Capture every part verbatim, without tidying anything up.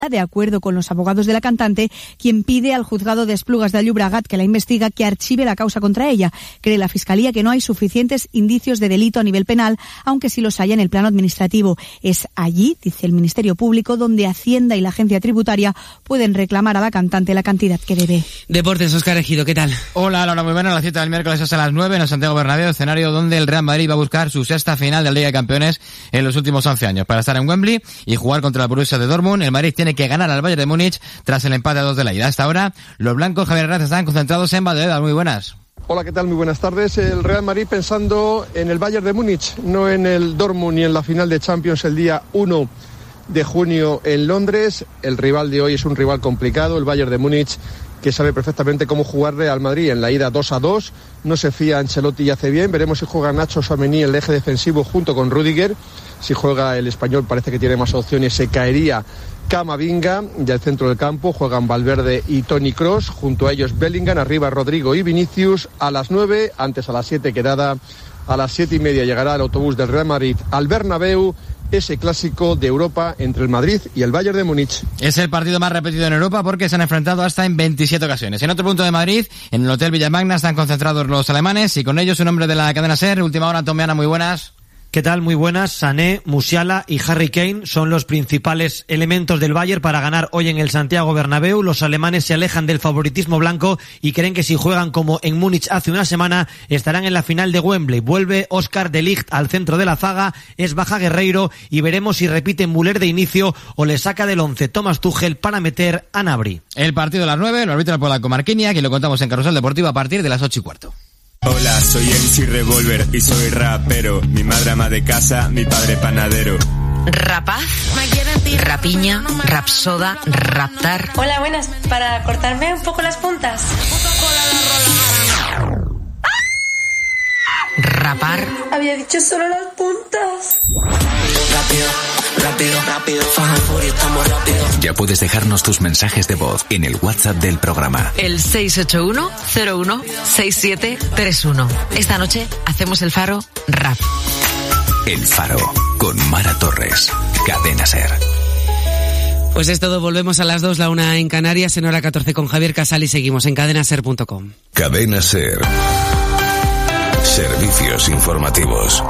de acuerdo con los abogados de la cantante, quien pide al juzgado de Esplugas de Llobregat, que la investiga, que archive la causa contra ella. Cree la Fiscalía que no hay suficientes indicios de delito a nivel penal, aunque sí los haya en el plano administrativo. Es allí, dice el Ministerio Público, donde Hacienda y la Agencia Tributaria pueden reclamar a la cantante la cantidad que debe. Deportes, Óscar Ejido, ¿qué tal? Hola, Laura, muy buena. La cita del miércoles es a las nueve en el Santiago Bernabéu, escenario donde el Real Madrid va a buscar su sexta final de la Liga de Campeones en los últimos once años. Para estar en Wembley y jugar contra el Borussia de Dortmund, el Madrid tiene que ganar al Bayern de Múnich tras el empate a dos de la ida. Hasta ahora, los blancos, Javier Hernández, están concentrados en Valdebebas. Muy buenas. Hola, ¿qué tal? Muy buenas tardes. El Real Madrid pensando en el Bayern de Múnich, no en el Dortmund ni en la final de Champions el día uno de junio en Londres. El rival de hoy es un rival complicado, el Bayern de Múnich, que sabe perfectamente cómo jugarle al Madrid en la ida dos a dos. No se fía Ancelotti y hace bien. Veremos si juega Nacho Tchouaméni en el eje defensivo junto con Rüdiger. Si juega el español parece que tiene más opciones, se caería Camavinga. Y al centro del campo juegan Valverde y Toni Kroos. Junto a ellos Bellingham, arriba Rodrigo y Vinicius. A las nueve, antes a las siete quedada, a las siete y media llegará el autobús del Real Madrid al Bernabéu. Ese clásico de Europa entre el Madrid y el Bayern de Múnich. Es el partido más repetido en Europa porque se han enfrentado hasta en veintisiete ocasiones. En otro punto de Madrid, en el Hotel Villamagna, están concentrados los alemanes y con ellos un hombre de la cadena SER. Última hora, Tomeana, muy buenas. ¿Qué tal? Muy buenas. Sané, Musiala y Harry Kane son los principales elementos del Bayern para ganar hoy en el Santiago Bernabéu. Los alemanes se alejan del favoritismo blanco y creen que si juegan como en Múnich hace una semana estarán en la final de Wembley. Vuelve Oscar de Ligt al centro de la zaga, es baja Guerreiro y veremos si repite Müller de inicio o le saca del once Thomas Tuchel para meter a Gnabry. El partido de las nueve lo arbitra el polaco Marquinhos, que lo contamos en Carrusel Deportivo a partir de las ocho y cuarto. Hola, soy M C Revolver y soy rapero. Mi madre ama de casa, mi padre panadero. Rapaz, rapiña, rapsoda, raptar. Hola, buenas. Para cortarme un poco las puntas. Rapar. Había dicho solo las puntas. Rápido, rápido, rápido. Fajan Fury, estamos rápido. Ya puedes dejarnos tus mensajes de voz en el WhatsApp del programa. El seis ocho uno cero uno seis siete tres uno. Esta noche hacemos el Faro Rap. El Faro, con Mara Torres. Cadena SER. Pues es todo, volvemos a las dos, la una en Canarias, en hora catorce con Javier Casal y seguimos en cadena ser punto com. Cadena SER. Servicios informativos.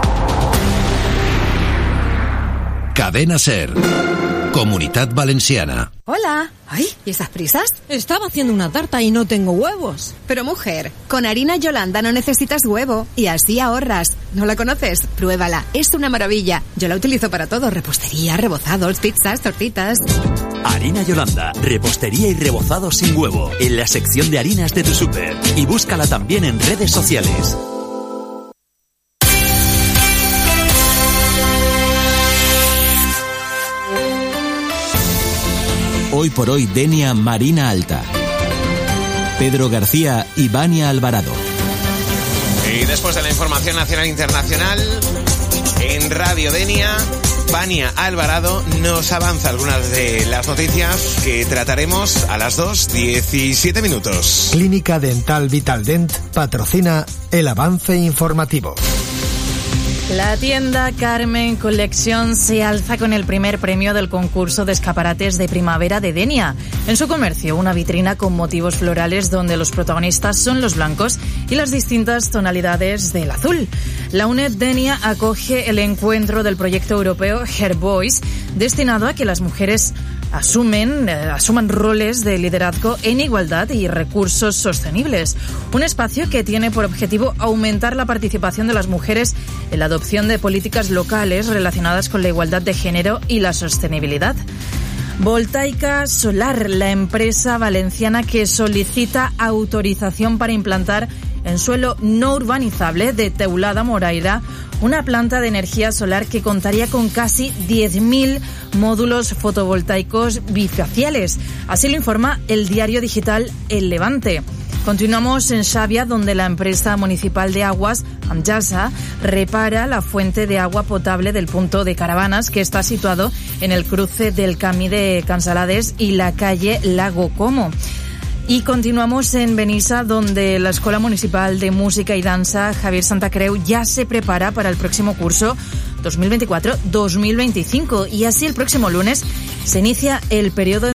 Cadena SER. Comunitat Valenciana. Hola. Ay, ¿y esas prisas? Estaba haciendo una tarta y no tengo huevos. Pero mujer, con harina Yolanda no necesitas huevo y así ahorras. ¿No la conoces? Pruébala, es una maravilla. Yo la utilizo para todo, repostería, rebozados, pizzas, tortitas. Harina Yolanda, repostería y rebozado sin huevo, en la sección de harinas de tu súper. Y búscala también en redes sociales. Hoy por hoy, Denia Marina Alta. Pedro García y Vania Alvarado. Y después de la información nacional e internacional, en Radio Denia, Vania Alvarado nos avanza algunas de las noticias que trataremos a las dos, diecisiete minutos. Clínica Dental Vitaldent patrocina el avance informativo. La tienda Carmen Collection se alza con el primer premio del concurso de escaparates de primavera de Denia. En su comercio, una vitrina con motivos florales donde los protagonistas son los blancos y las distintas tonalidades del azul. La UNED Denia acoge el encuentro del proyecto europeo Her Voice, destinado a que las mujeres asumen, eh, asuman roles de liderazgo en igualdad y recursos sostenibles. Un espacio que tiene por objetivo aumentar la participación de las mujeres en la adopción de políticas locales relacionadas con la igualdad de género y la sostenibilidad. Voltaica Solar, la empresa valenciana que solicita autorización para implantar en suelo no urbanizable de Teulada Moraira una planta de energía solar que contaría con casi diez mil módulos fotovoltaicos bifaciales. Así lo informa el diario digital El Levante. Continuamos en Xàbia, donde la empresa municipal de aguas, Amjasa, repara la fuente de agua potable del punto de caravanas que está situado en el cruce del Camí de Cansalades y la calle Lago Como. Y continuamos en Benissa, donde la Escuela Municipal de Música y Danza Javier Santacreu ya se prepara para el próximo curso dos mil veinticuatro dos mil veinticinco. Y así el próximo lunes se inicia el periodo